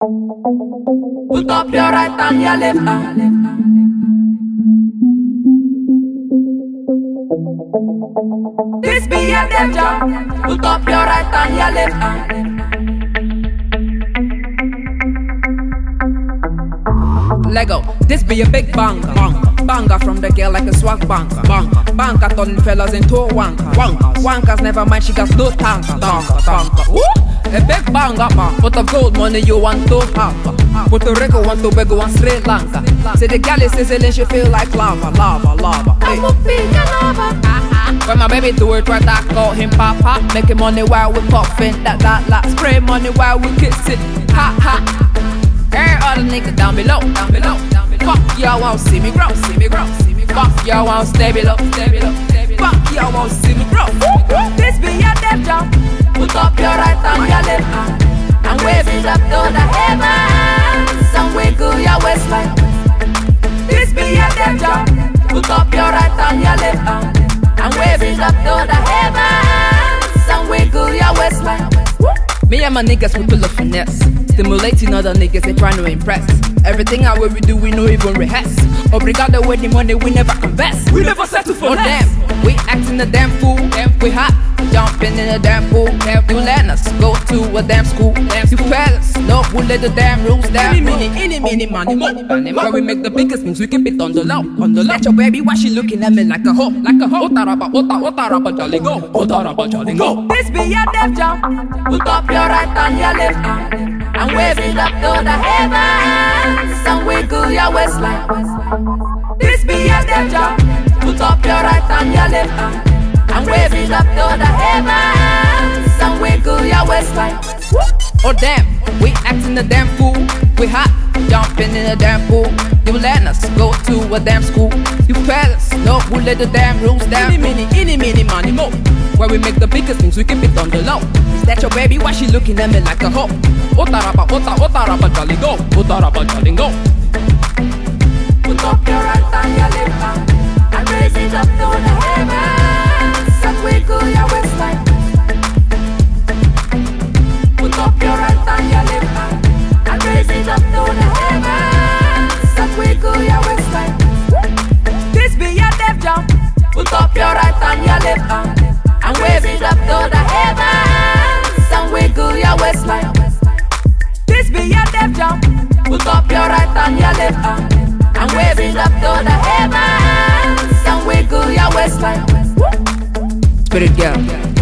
Put up your right and your left hand. This be your death job. Put up your right and your left hand. Lego, this be a big banger. Banger from the girl like a swag banker. Banker turning fellas into a wanker. Wankers never mind, she got no tanker. A big banger, pot of gold money you want to have. Puerto Rico want Tobago and Sri Lanka. Say the gal is sizzling, she feel like lava. Hey. I'm a big lava. When my baby do it right, I call him Papa. Making money while we puffin', that. Spray money while we kissing. Ha. Hey, all the niggas down below. Fuck y'all won't see me grow. Fuck y'all won't stay below. Fuck y'all won't see me grow. This be your death job. Put up your right and your left hand and wave it up to the heavens and wiggle your waistline. This be your death job. Put up your right and your left hand and wave it up to the heavens and wiggle your waistline. Me and my niggas, we pull up finesse, stimulating other niggas, they trying to impress. Everything I we do, we no even rehearse. Obrigado with the money, we never confess. We never settle for less. Them, we acting a damn fool. We hot, jumping in a damn pool. You let us go to a damn school. You fellas, no, we'll let the damn rules down. Any money, where we make the biggest moves, we keep it on the low. Let your baby, why she looking at me like a hoe? Otaraba, jolly go. This be your death job. Put up your right and your left hand and wave it up to the heavens and wiggle your waistline. This be your death job. Put up your right and your left hand and wave it up to the heavens and wiggle your waistline. Oh damn, we acting a damn fool. We hot, jumping in a damn pool. You let us go to a damn school. You fellas, no, we'll let the damn rules down. Any money, more. Where we make the biggest things, we keep it on the low. Is that your baby? Why she looking at me like a hoe? Otaraba, jolly go. Put up your right and your left hand and raise it up to the heavens and wiggle your waistline. Put up your right and your left hand and raise it up to the heavens and wiggle your waistline. This be your death job. Put up your right and your left hand and wave it up to the heavens and wiggle your waistline. This be your death job. Put up your right and your left hand and wave it up to the heavens and wiggle your waistline. Spirit girl.